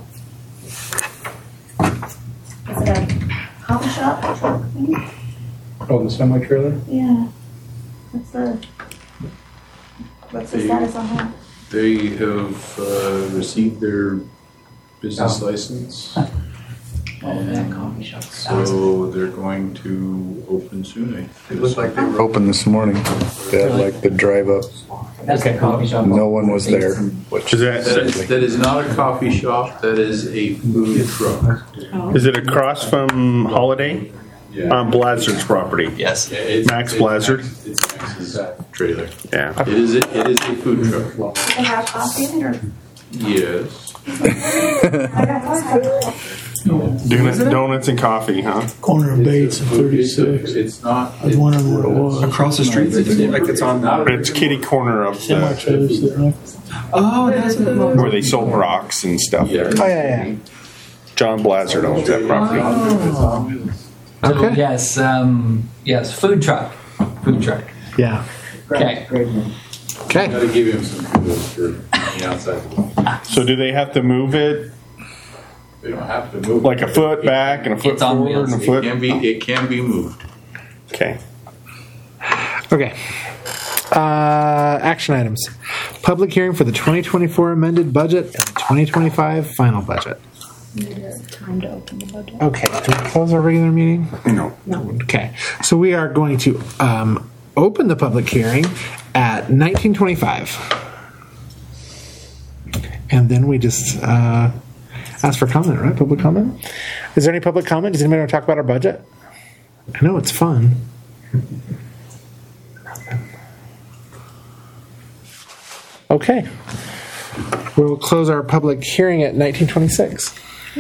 is it a coffee shop truck thing? Oh, the semi trailer. Yeah. What's the, what's the They- status on that? They have uh, received their business Oh. license, Oh, that coffee shop. so they're going to open soon. I It looked like they were Open this morning. They had like the drive up. That's the coffee shop. No one was there. Which Is that, That is, that is not a coffee shop. That is a food truck. is it across from Holiday Yeah. on Blazard's property? Yes. Yeah, it's- Max it's Blazard? Max- It's Max's trailer. Yeah. It is. A, it is a food truck. Do they have coffee in it or? Yes. I got one. Donuts, donuts and coffee, huh? Corner of Bates and thirty-six. It's not. I was wondering what it was. across the street. Like it's on. It's kitty corner of Semi the, trailers sitting there. Oh, that's what it was. where they sold rocks and stuff there. Oh yeah, yeah. John Blazard owns that property. So, Okay. yes, um, yes, food truck. Food truck. Yeah. Okay. Okay. Gotta give him some kudos for the outside. So do they have to move it They don't have to move. like a foot back and a foot It's on forward and a It foot? can be, it can be moved. Okay. Okay. Uh, action items. Public hearing for the twenty twenty-four amended budget and the twenty twenty-five final budget. Time to open the budget. Okay. Do we close our regular meeting? No. Okay. So we are going to um, open the public hearing at nineteen twenty-five. And then we just uh, ask for comment, right? Public comment? Is there any public comment? Does anybody want to talk about our budget? I know it's fun. Okay. We'll close our public hearing at nineteen twenty-six.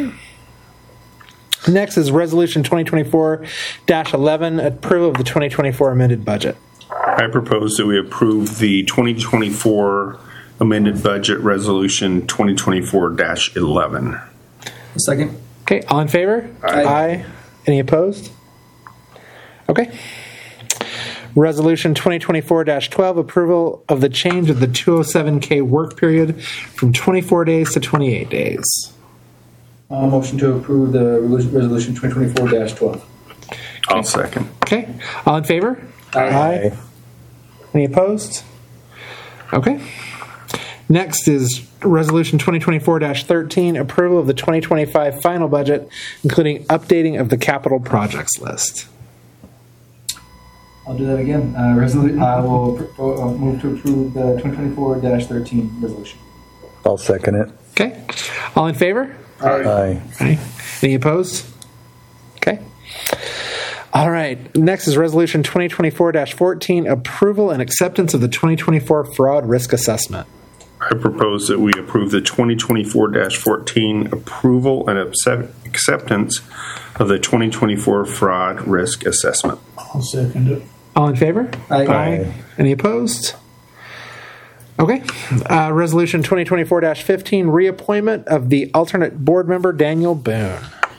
Next is Resolution twenty twenty-four dash eleven, approval of the twenty twenty-four amended budget. I propose that we approve the twenty twenty-four amended budget resolution twenty twenty-four dash eleven. Second. Okay, all in favor? Aye. Any opposed? Okay. Resolution twenty twenty-four dash twelve, approval of the change of the two oh seven K work period from twenty-four days to twenty-eight days. Uh, motion to approve the resolution twenty twenty-four dash twelve. I'll second. Okay, all in favor? Aye. Any opposed? Okay. Next is Resolution twenty twenty-four dash thirteen, approval of the twenty twenty-five final budget, including updating of the capital projects list. I'll do that again. Uh, resolu- I will pr- uh, move to approve the twenty twenty-four dash thirteen resolution. I'll second it. Okay. All in favor? Aye. Aye. Any opposed? Okay. All right. Next is Resolution twenty twenty-four dash fourteen, approval and acceptance of the twenty twenty-four fraud risk assessment. I propose that we approve the twenty twenty-four dash fourteen approval and accept- acceptance of the twenty twenty-four fraud risk assessment. I'll second it. All in favor? Aye. Aye. Any opposed? Okay. Uh, Resolution twenty twenty-four dash fifteen, reappointment of the alternate board member, Daniel Boone.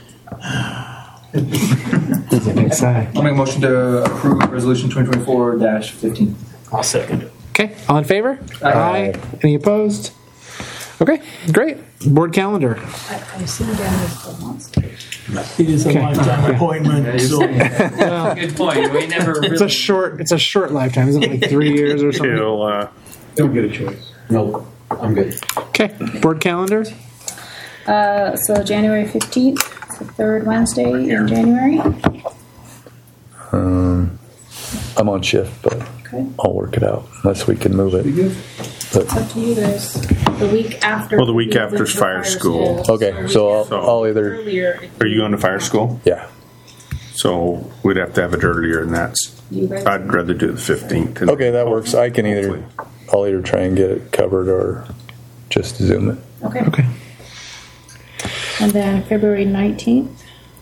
Say. I'll make a motion to approve resolution twenty twenty-four dash fifteen. I'll second it. Okay. All in favor? Aye. Any opposed? Okay. Great. Board calendar. I, I assume Daniel still wants to. It is a Okay. lifetime appointment, so Well, Good point. We never really. it's a short. It's a short lifetime. Isn't it like three years or something? It'll, uh, Don't get a choice. No, I'm good. Okay. Board calendar. Uh, so January fifteenth, the third Wednesday in January. Um, I'm on shift, but Okay. I'll work it out unless we can move it. But, It's up to you guys. The week after. Well, the week after is fire school. okay, so I'll, So- I'll either, Earlier. are you going to fire school? yeah. So we'd have to have it earlier than that. You guys. I'd rather do the fifteenth. Okay, that works. I can either, I'll either try and get it covered or just Zoom it. Okay. Okay. And then February nineteenth.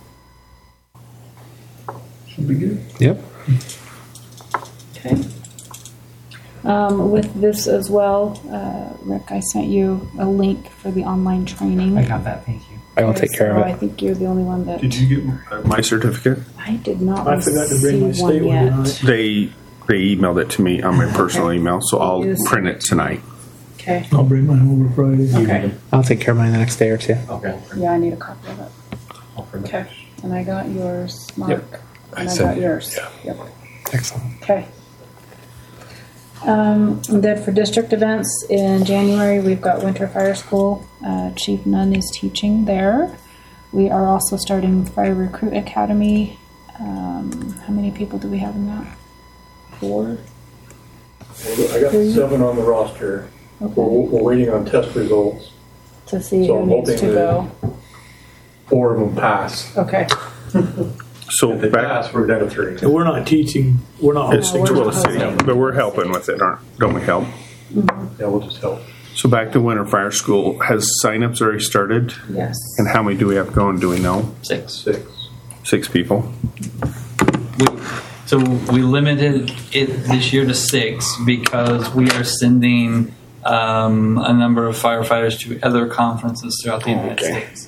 Should be good. Yep. Okay. Um, with this as well, uh, Rick, I sent you a link for the online training. I got that. Thank you. I will take care So of I it. think you're the only one that Did you get my certificate? I did not I forgot to bring my receive state one one yet. tonight. They they emailed it to me on my personal email, so I'll Yes. print it tonight. Okay. I'll bring mine over Friday. Okay. I'll take care of mine the next day or two. Okay. Yeah, I need a copy of it. Okay. And I got yours, Mark. Yep. And I I sent got it, yours. yeah. Yep. Excellent. Okay. Um, and then for district events in January, we've got Winter Fire School. Uh, Chief Nunn is teaching there. We are also starting Fire Recruit Academy. Um, how many people do we have in that? Four? I got Three. seven on the roster. Okay. We're, we're waiting on test results. To see So who I'm needs hoping to that- go. Four of them pass. Okay. So If they back, pass, we're down to three. So we're not teaching, we're not it's hosting. Twilla City, but we're helping with it, aren't? Don't we help? Yeah, we'll just help. So back to Winter Fire School. Has signups already started? Yes. And how many do we have going? Do we know? Six. Six. Six people. We, so we limited it this year to six because we are sending um, a number of firefighters to other conferences throughout the United Okay. States.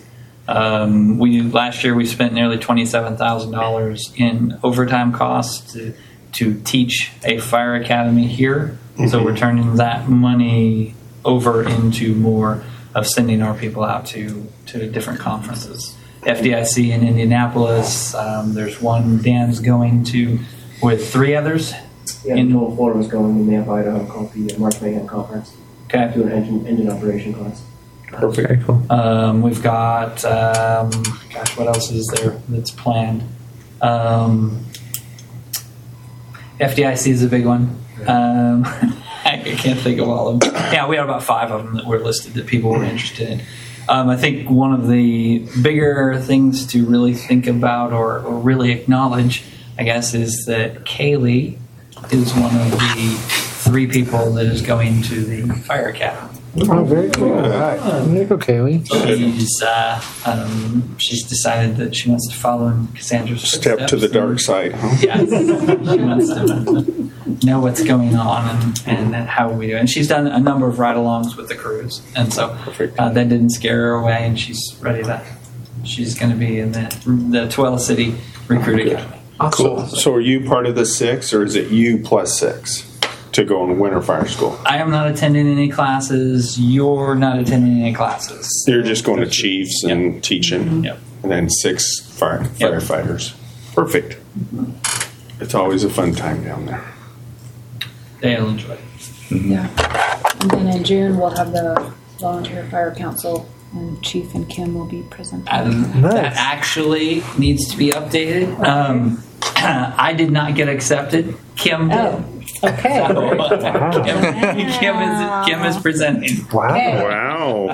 Um, we last year we spent nearly twenty-seven thousand dollars in overtime costs to, to teach a fire academy here. Mm-hmm. So we're turning that money over into more of sending our people out to, to different conferences. F D I C in Indianapolis. Um, there's one Dan's going to with three others. Yeah, in Noel Florida was going in Nampa, Idaho, called the March Mayhem Conference. Okay. Do an engine, engine operation class. Perfect. Um, we've got, um, gosh, what else is there that's planned? Um, F D I C is a big one. Um, I can't think of all of them. Yeah, we had about five of them that were listed that people were interested in. Um, I think one of the bigger things to really think about or, or really acknowledge, I guess, is that Kaylee is one of the three people that is going to the fire academy. Oh, very cool. All right. There you go, Kaylee. She's, uh, um, she's decided that she wants to follow in Cassandra's Step footsteps to the dark and- side, huh? Yes. She wants to know what's going on and, and how we do it. And she's done a number of ride-alongs with the crews. And so uh, that didn't scare her away, and she's ready to, she's going to be in the, the Tooele City Recruit Academy. Cool. So are you part of the six, or is it you plus six to go in winter fire school? I am not attending any classes. You're not attending any classes. You're just going to Chiefs and teaching, Yep. and then six fire, firefighters. Perfect. It's always a fun time down there. They'll enjoy it. Yeah. And then in June, we'll have the Volunteer Fire Council, and Chief and Kim will be presenting. Um, That actually needs to be updated. Um, I did not get accepted. Kim did. Oh, okay. So, uh, Kim, Kim is Kim is presenting. Wow. Okay. Wow.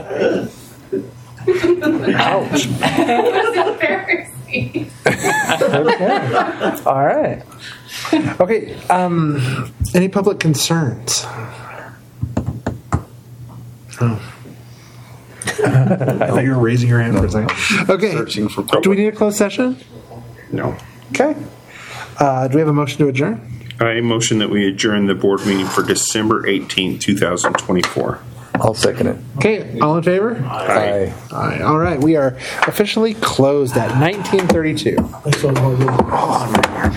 Ouch. It was embarrassing. Okay. All right. Okay. Um, any public concerns? Oh. I thought you were raising your hand for a second. Okay. Searching for Do we need a closed session? No. Okay. Uh, do we have a motion to adjourn? I motion that we adjourn the board meeting for December eighteenth, twenty twenty-four. I'll second it. Okay. All in favor? Aye. Aye. All right. We are officially closed at nineteen thirty-two. I saw the hard work.